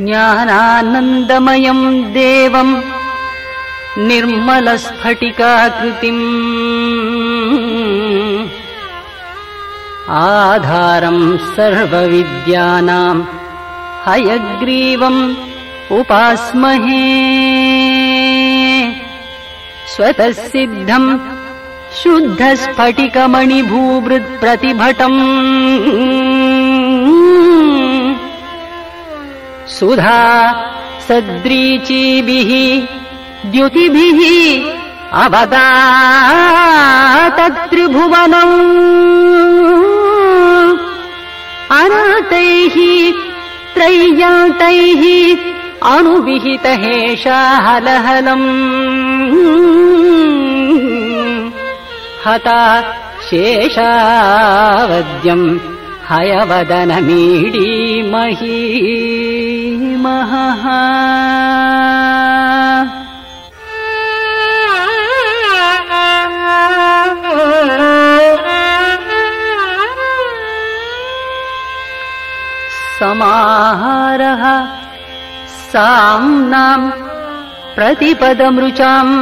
ज्ञानानन्दमयम् देवम् निर्मलस्फटिकाकृतिम् आधारम् सर्वविद्यानाम् हयग्रीवम् उपास्महे स्वतः सिद्धम् शुद्धस्फटिकमणिभूभृत्प्रतिभटम् सुधा सद्रीचीभिः द्युतिभिः अवगातत्रिभुवनम् अनातैः त्रय्यन्तैः अनुविहितहेषाहलहलम् हता शेषावद्यम् हयवदनमीडीमहि महः समाहारः साम्नाम् प्रतिपदमृचाम्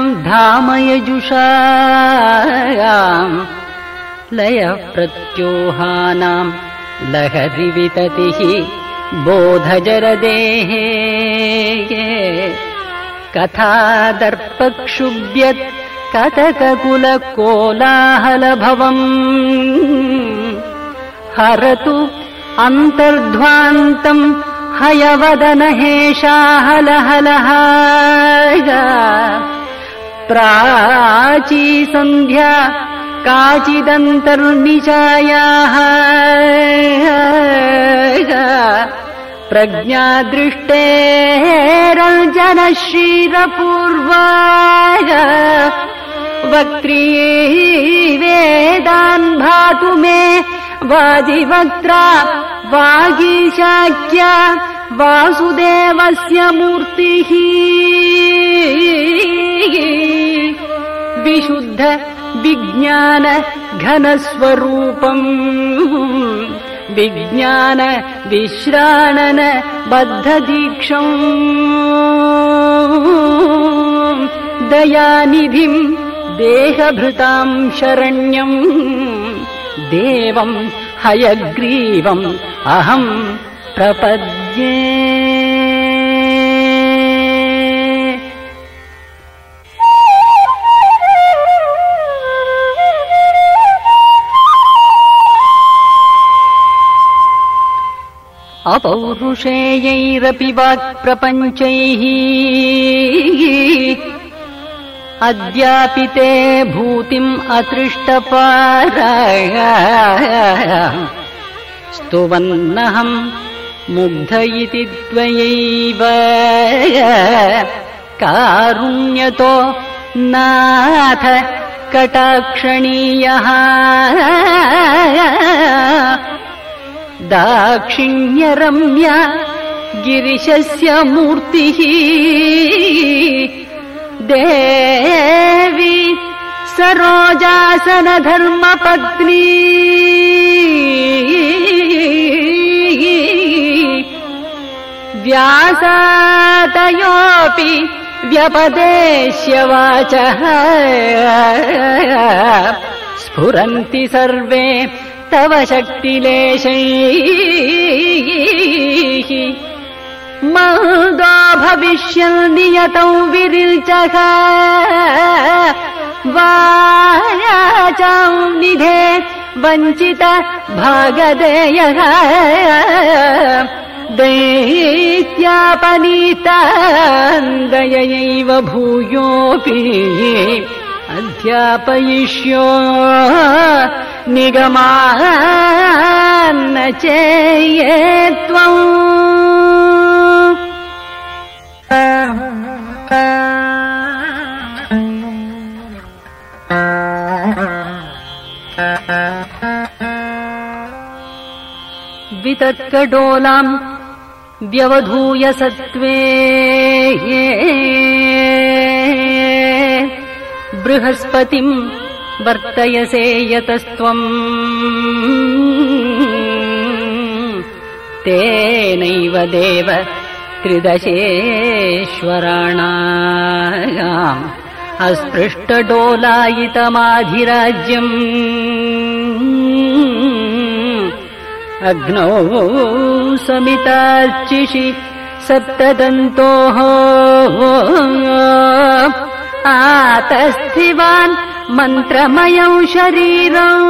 धामयजुषायाम् लयप्रत्योहानाम् लहरिविततिः बोधजरदेः कथादर्पक्षुभ्यत् कतककुलकोलाहलभवम् हरतु अन्तर्ध्वान्तम् हयवदनहेषाहलहलः प्राची सन्ध्या काचिदन्तर्निचायाः प्रज्ञादृष्टेरञ्जनश्रीरपूर्वाय वक्त्री वेदान् भातु मे वाजिवक्त्रा वागीशाख्या वासुदेवस्य मूर्तिः विशुद्ध विज्ञान घनस्वरूपम् विज्ञान विश्राणन बद्धदीक्षम् दयानिधिम् देहभृताम् शरण्यम् देवम् हयग्रीवम् अहम् प्रपद्ये अपौरुषेयैरपि वाक्प्रपञ्चैः अद्यापि ते भूतिम् अतृष्टपाराय स्तुवन्नहम् मुग्ध इति त्वयैव कारुण्यतो नाथ कटाक्षणीयः दाक्षिण्यरम्या गिरिशस्य मूर्तिः देवी सरोजासनधर्मपत्नी व्यासातयोऽपि व्यपदेश्य वाचः स्फुरन्ति सर्वे तव शक्तिलेशैः मन्दो भविष्यन्नियतौ विरिल्चः वाचां निधे वञ्चित भागधेयः दैत्यापनीतान्दयैव भूयोऽपि अध्यापयिष्यो निगमान्न चेये त्वम् वितर्कडोलाम् व्यवधूय सत्त्वे बृहस्पतिम् वर्तयसे यतस्त्वम् तेनैव देव त्रिदशेश्वराणाम् अस्पृष्टडोलायितमाधिराज्यम् अग्नौ समितार्चिषि सप्तदन्तोः आतस्थिवान् मन्त्रमयं शरीरम्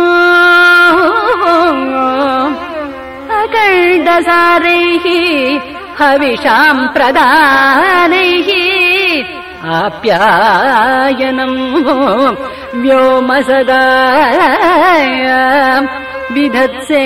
अखण्डसारैः हविषाम् प्रदानैः आप्यायनम् व्योम सदा विधत्से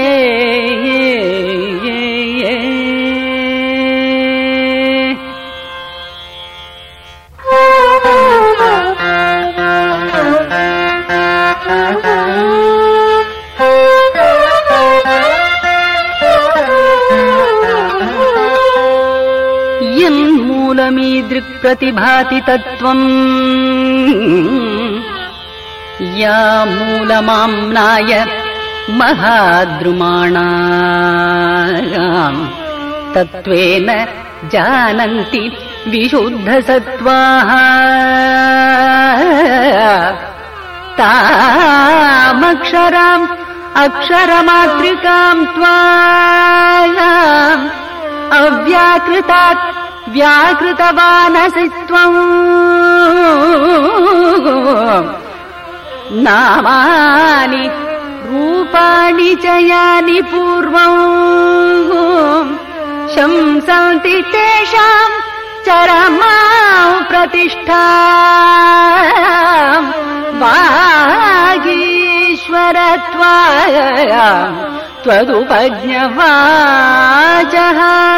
यन्मूलमीदृक्प्रतिभाति तत्त्वम् या मूलमाम्नाय महाद्रुमाणाम् तत्त्वेन जानन्ति विशुद्धसत्त्वाः तामक्षराम् अक्षरमातृकाम् त्वाम् अव्याकृतात् व्याकृतवानसि त्वम् नामानि रूपाणि च यानि पूर्वम् शंसन्ति तेषाम् चरमां प्रतिष्ठाम् वागीश्वरत्वाय त्वदुपज्ञवाचः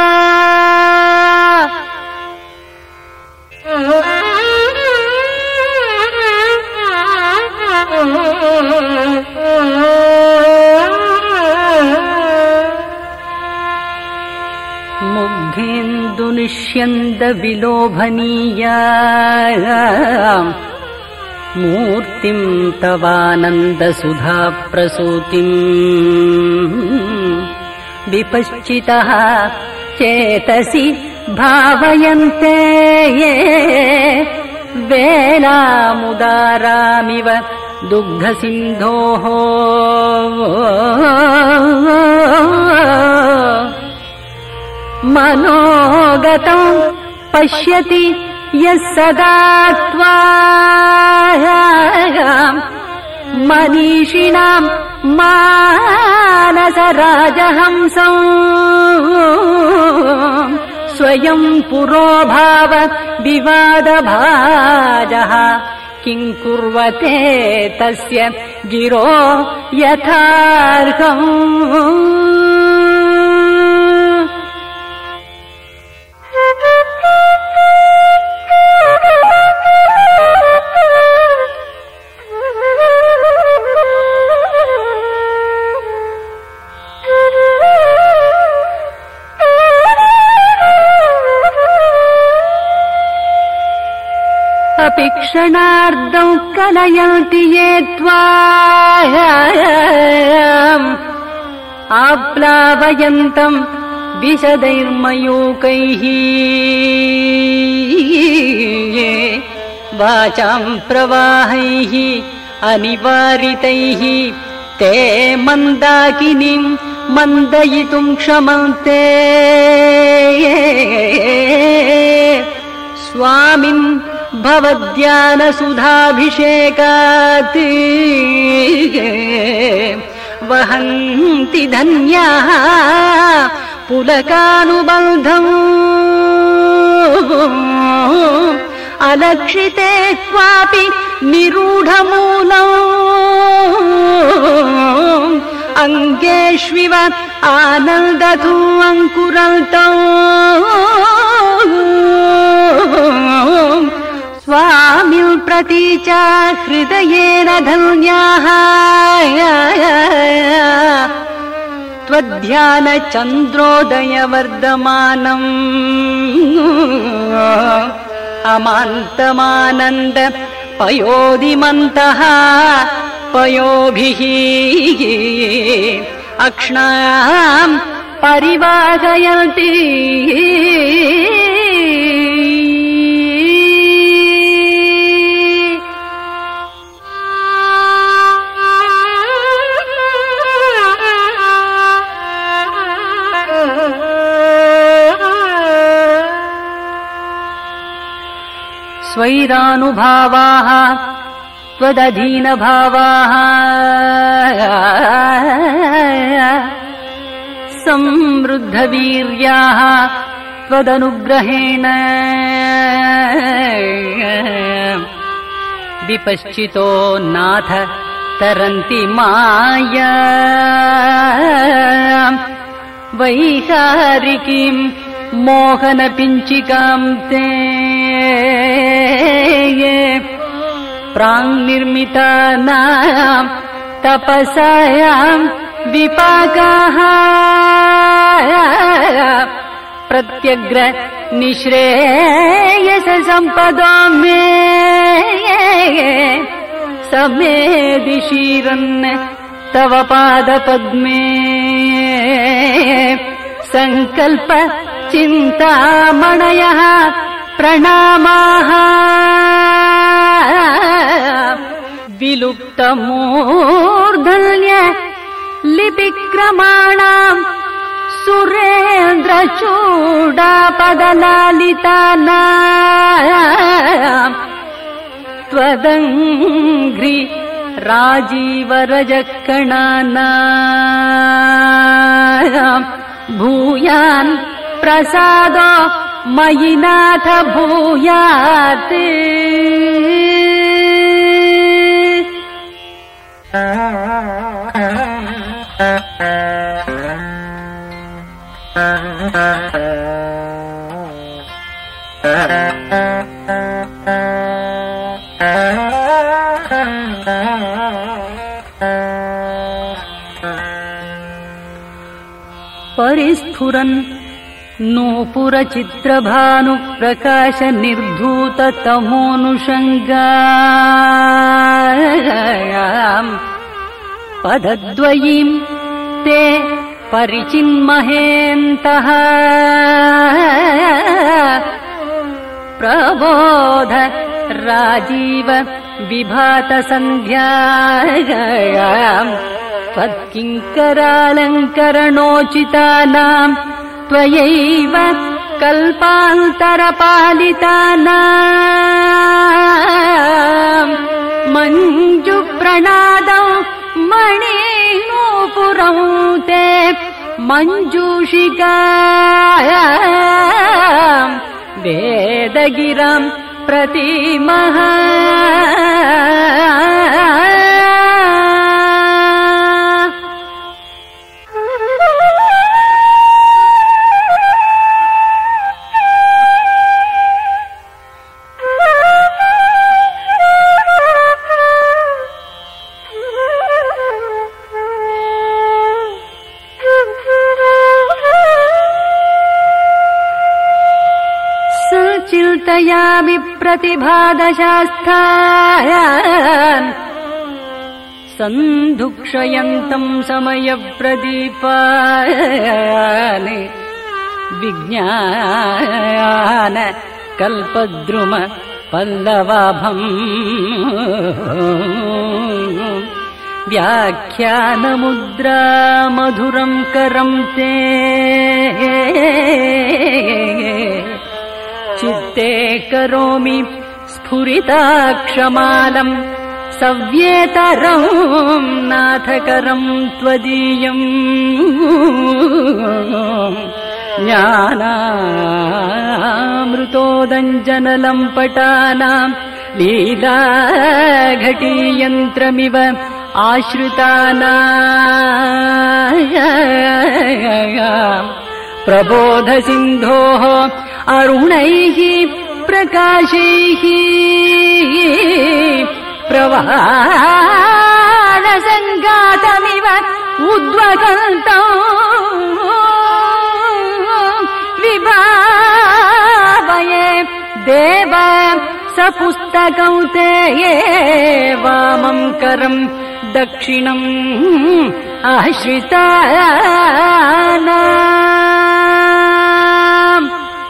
मुग्धेन्दुनिष्यन्द विलोभनीया मूर्तिम् तवानन्दसुधा प्रसूतिम् विपश्चितः चेतसि भावयन्ते ये वेलामुदारामिव दुग्धसिन्धोः मनोगतम् पश्यति यः सदा त्वाम् मनीषिणाम् मानसराजहंसम् स्वयम् पुरोभाव विवादभाजः किम् कुर्वते तस्य गिरो यथार्हम् अपि क्षणार्धौ कलयन्ति ये त्वाम् आप्लावयन्तम् विशदैर्मयूकैः वाचाम् प्रवाहैः अनिवारितैः ते मन्दाकिनीम् मन्दयितुम् क्षमन्ते स्वामिन् भवद्यानसुधाभिषेकात् वहन्ति धन्याः पुलकानुबन्धम् अलक्षिते क्वापि निरूढमूलम् अङ्गेष्विव आनन्दतु अङ्कुरन्तौ स्वामिन् प्रति च हृदयेन धन्याः त्वध्यानचन्द्रोदयवर्धमानम् अमान्तमानन्द पयोदिमन्तः पयोभिः अक्ष्णाम् परिवाहयन्ति स्वैरानुभावाः त्वदधीनभावाः समृद्धवीर्याः त्वदनुग्रहेण विपश्चितो नाथ तरन्ति माया वैहारिकीं मोहनपिञ्चिकां ते प्राङ्निर्मितानां तपसायां विपाकाः प्रत्यग्र निःश्रेयस सम्पदो मे समेदिशीरन् तव पादपद्मे संकल्प चिन्तामणयः प्रणामाः विलुप्तमूर्धन्य लिपिक्रमाणां सुरेन्द्रचूडापदलालितानां त्वदङ्घ्रि राजीवरजकणानां भूयान् प्रसादो मयि नाथ भूयात् परिस्फुरन् नूपुरचित्रभानुप्रकाश निर्धूत तमोनुषङ्गाम् पदद्वयीं ते परिचिन्महेन्तः प्रबोध राजीव विभात सन्ध्यायाम् त्वत्किङ्करालङ्करणोचितानां त्वयैव कल्पान्तरपालितानां मञ्जुप्रणादौ मणिनूपुरं ते मञ्जूषिकायां वेदगिरां प्रतीमः चिन्तयामि प्रतिभादशास्त्रान् सन्धुक्षयन्तं समयप्रदीपान् विज्ञान कल्पद्रुम पल्लवाभम् व्याख्यानमुद्रा मधुरं करं ते चित्ते करोमि स्फुरिताक्षमालम् सव्येतरं नाथकरं त्वदीयम् ज्ञानामृतोदञ्जनलम्पटानां लीलाघटीयन्त्रमिव आश्रितानां प्रबोधसिन्धोः अरुणैः प्रकाशैः प्रवाहसङ्गातमिव उद्वहन्तम् विभावये देव सपुस्तकं ते वामं करं दक्षिणम् आश्रितानाम्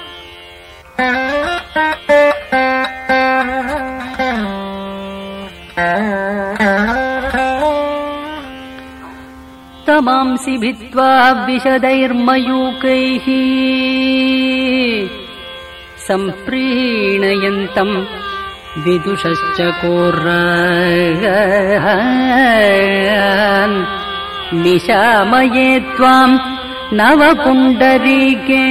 तमांसि भित्त्वा विशदैर्मयूकैः सम्प्रीणयन्तम् विदुषश्च कोर्रान् निशामये त्वाम् नवपुण्डरीके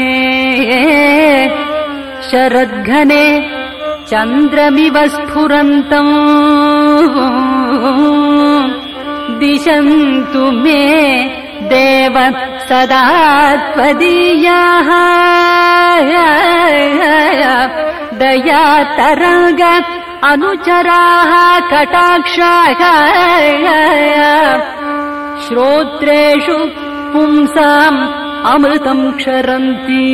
शरद्घने चन्द्रमिव स्फुरन्तम् दिशन्तु मे देव सदा त्वदीयाः दयातरङ्ग अनुचराः कटाक्षाः श्रोत्रेषु पुंसाम् अमृतम् क्षरन्ति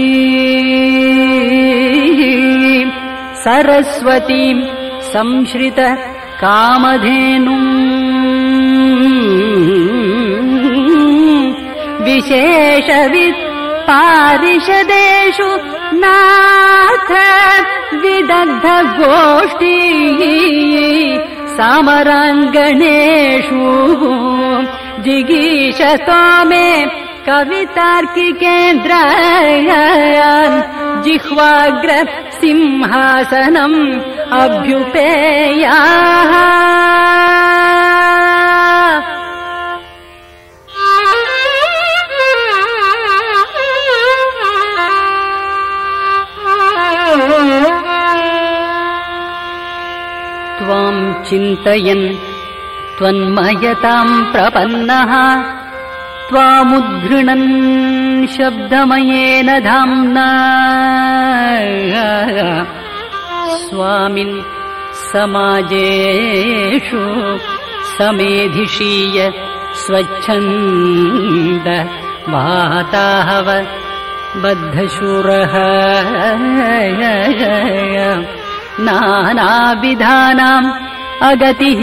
सरस्वतीम् संश्रित कामधेनुम् विशेषवित् पारिषदेषु नाथ विदग्ध गोष्ठी समराङ्गणेषु जिगीषतो मे कवितार्किकेन्द्र जिह्वाग्र सिंहासनम् अभ्युपेयाः त्वाम् चिन्तयन् त्वन्मयताम् प्रपन्नः त्वामुद्धृणन् शब्दमयेन धाम्ना स्वामिन् समाजेषु समेधिषीय स्वच्छन्द वाताहव बद्धशूरः नानाविधानाम् अगतिः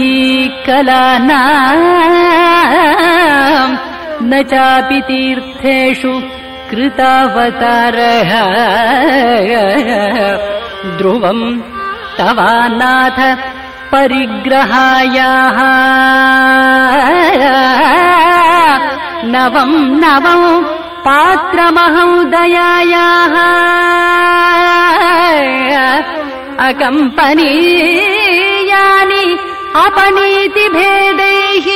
कलानाम् न चापि तीर्थेषु कृतावतारः ध्रुवम् तवानाथ परिग्रहायाः नवम् नवम् पात्रमहम् दयायाः अकम्पनीयानि अपनीतिभेदैः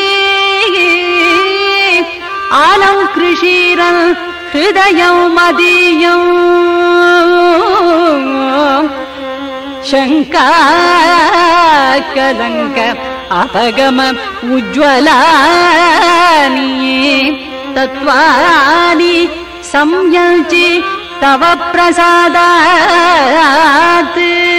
आलङ्कृशीरम् हृदयम् मदीयम् शङ्काकलङ्क अपगम उज्ज्वलानि तत्त्वानि संयल्चि तव प्रसादात्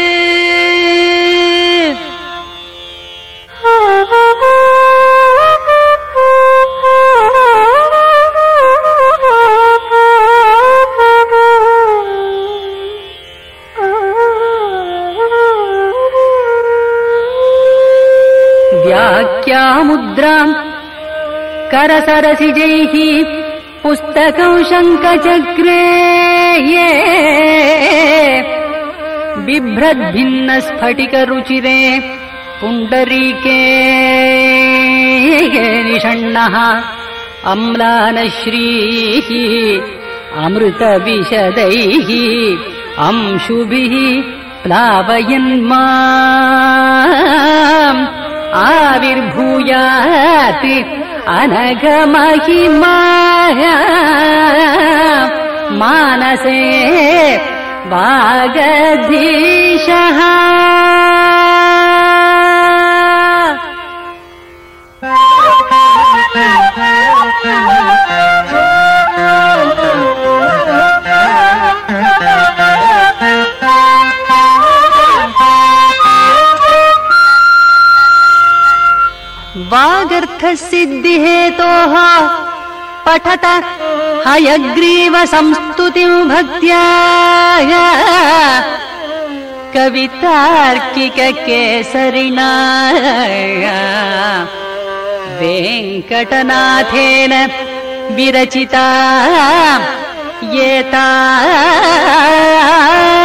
व्याख्यामुद्राम् करसरसिजैः पुस्तकं शङ्खचक्रे बिभ्रद्भिन्नस्फटिकरुचिरे पुण्डरीके निषण्णः अम्लानश्रीः अमृतविशदैः अंशुभिः प्लावयन्माम् आविर्भूयात् अनघमहिमा मानसे वागधीशः वागर्थसिद्धिहेतोः पठत हयग्रीव संस्तुतिम् भक्त्या कवितार्किककेसरिणा वेङ्कटनाथेन विरचिता एता